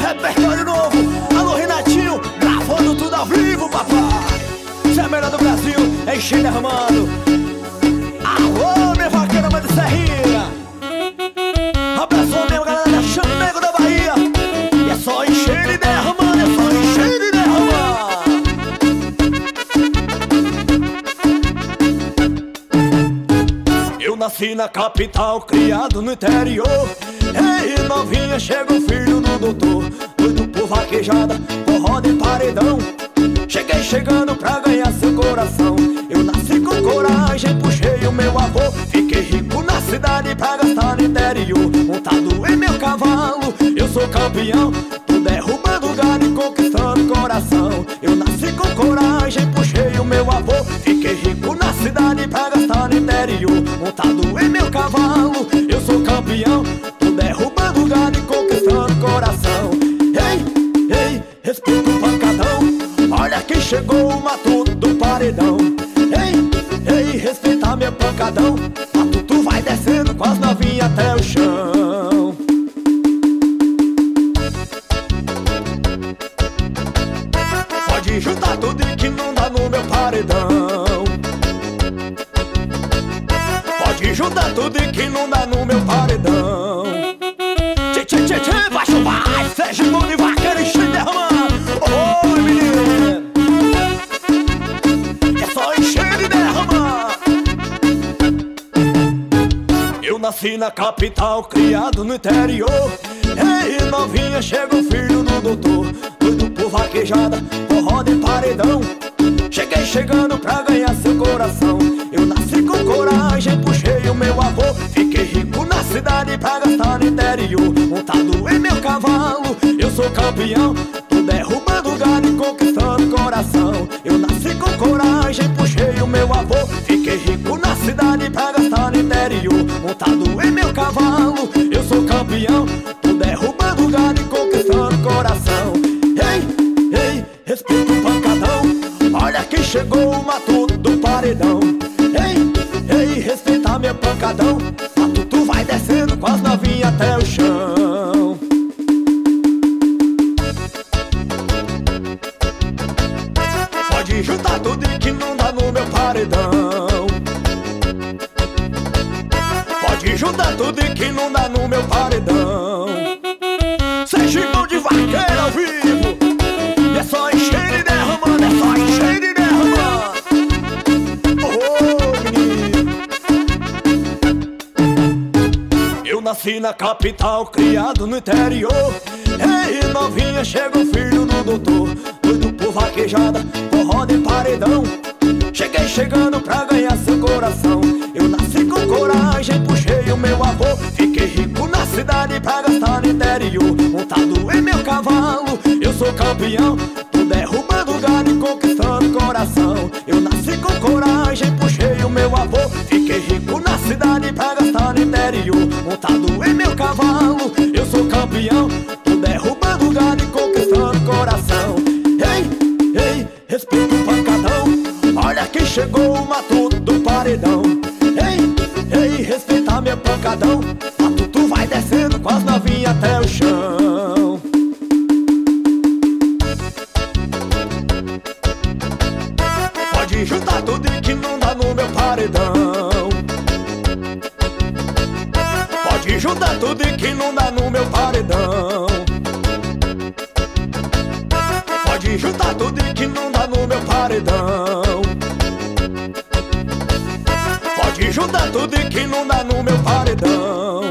repertório novo. Alô Renatinho, gravando tudo ao vivo, papai. Você é a melhor do Brasil, é encher derramando. Alô, minha vaqueira, mãe de Serrinha. Abraçou mesmo, galera da Chamego da Bahia. E é só encher e derramando, é só encher e derramar. Eu nasci na capital, criado no interior. Ei, novinha, chega o filho do doutor. Doido por vaquejada, forró de paredão. Cheguei chegando pra ganhar seu coração. Eu nasci com coragem, puxei o meu avô. Fiquei rico na cidade pra gastar no interior. Montado em meu cavalo, eu sou campeão. Tô derrubando galho e conquistando coração. Eu nasci com coragem, puxei o meu avô. Fiquei rico na cidade pra gastar no interior. Montado em meu cavalo, eu sou campeão. Tô derrubando galho e conquistando coração. Ei, ei, respeita o pancadão. Olha quem chegou, o matuto do paredão. Ei, ei, respeita meu pancadão. Matuto vai descendo com as novinhas até o chão. Pode juntar tudo e que não dá no meu paredão. Pode juntar tudo e que não dá no meu paredão. Tchê, tchê, tchê, tchê, baixo, vai. Seja bom de vaqueiro e cheio derramando. Oi, menino, é só encher e derramar. Eu nasci na capital, criado no interior. Ei, novinha, chega o filho do doutor. Doido por vaquejada, forró de paredão. Cheguei chegando pra ganhar seu coração. Eu nasci com coragem, puxei o meu avô. Fiquei rico na cidade pra gastar no interior. Montado em meu cavalo, eu sou campeão. Tô derrubando galho e conquistando coração. Eu nasci com coragem, puxei o meu avô. Fiquei rico na cidade pra gastar no interior. Montado em meu cavalo, eu sou campeão. Tô derrubando galho e conquistando coração. Ei, ei, respeita o pancadão. Olha quem chegou, o matuto do paredão. Ei, ei, respeita meu pancadão. Matuto vai descendo com as novinhas até o chão. Pode juntar tudo e que não dá no meu paredão. Pode juntar tudo e que não dá no meu paredão. Seja irmão de vaqueiro ao vivo. E é só encher e derramando, é só encher e derramando. Oh, menino, eu nasci na capital, criado no interior. Ei, novinha, chega o filho do doutor. Doido por vaquejada, forró de paredão. Cheguei chegando pra ganhar seu coração. Eu nasci com coragem, puxei o meu avô. Fiquei rico na cidade pra gastar no interior. Montado em meu cavalo, eu sou campeão. Tô derrubando galho e conquistando coração. Eu nasci com coragem, puxei o meu avô. Fiquei rico na cidade pra gastar no interior. Montado em meu cavalo, eu sou campeão. Tô derrubando galho e conquistando coração. Ei, ei, respeita o pancadão. Olha quem chegou, o matuto do paredão. Ei, ei, respeita meu pancadão. Matuto vai descendo com as novinhas até o chão. Pode juntar tudo e que não dá no meu paredão. Pode juntar tudo e que não dá no meu paredão. Pode juntar tudo e que não dá no meu paredão. Pode juntar tudo e que não dá no meu paredão.